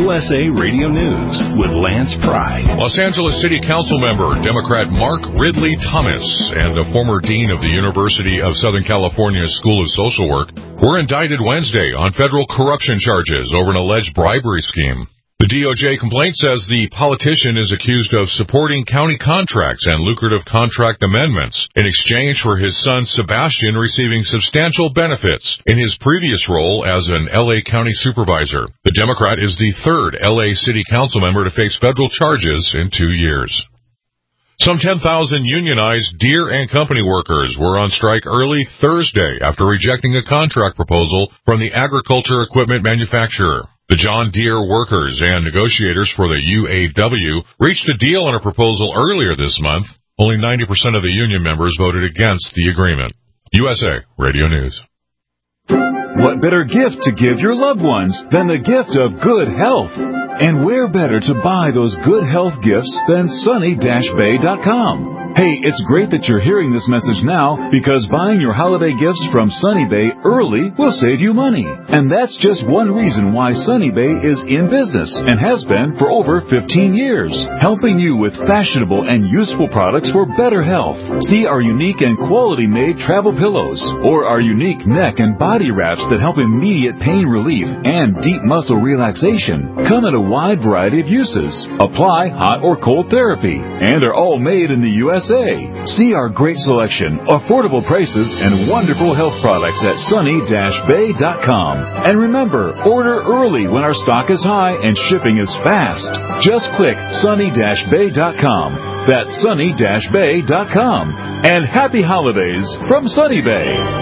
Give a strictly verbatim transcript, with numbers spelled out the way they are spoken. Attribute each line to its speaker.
Speaker 1: U S A Radio News with Lance Pry.
Speaker 2: Los Angeles City Council member, Democrat Mark Ridley Thomas, and the former dean of the University of Southern California School of Social Work were indicted Wednesday on federal corruption charges over an alleged bribery scheme. The D O J complaint says the politician is accused of supporting county contracts and lucrative contract amendments in exchange for his son Sebastian receiving substantial benefits in his previous role as an L A County supervisor. The Democrat is the third L A City Council member to face federal charges in two years. Some ten thousand unionized Deere and Company workers were on strike early Thursday after rejecting a contract proposal from the agriculture equipment manufacturer. The John Deere workers and negotiators for the U A W reached a deal on a proposal earlier this month. Only ninety percent of the union members voted against the agreement. U S A Radio News.
Speaker 3: What better gift to give your loved ones than the gift of good health? And where better to buy those good health gifts than sunny dash bay dot com? Hey, it's great that you're hearing this message now, because buying your holiday gifts from Sunny Bay early will save you money. And that's just one reason why Sunny Bay is in business and has been for over fifteen years, helping you with fashionable and useful products for better health. See our unique and quality-made travel pillows, or our unique neck and body wraps that help immediate pain relief and deep muscle relaxation. Come in a wide variety of uses, apply hot or cold therapy, and are all made in the U S A. See our great selection, affordable prices, and wonderful health products at sunny dash bay dot com. And remember, order early when our stock is high and shipping is fast. Just click sunny dash bay dot com. That's sunny dash bay dot com. And happy holidays from Sunny Bay.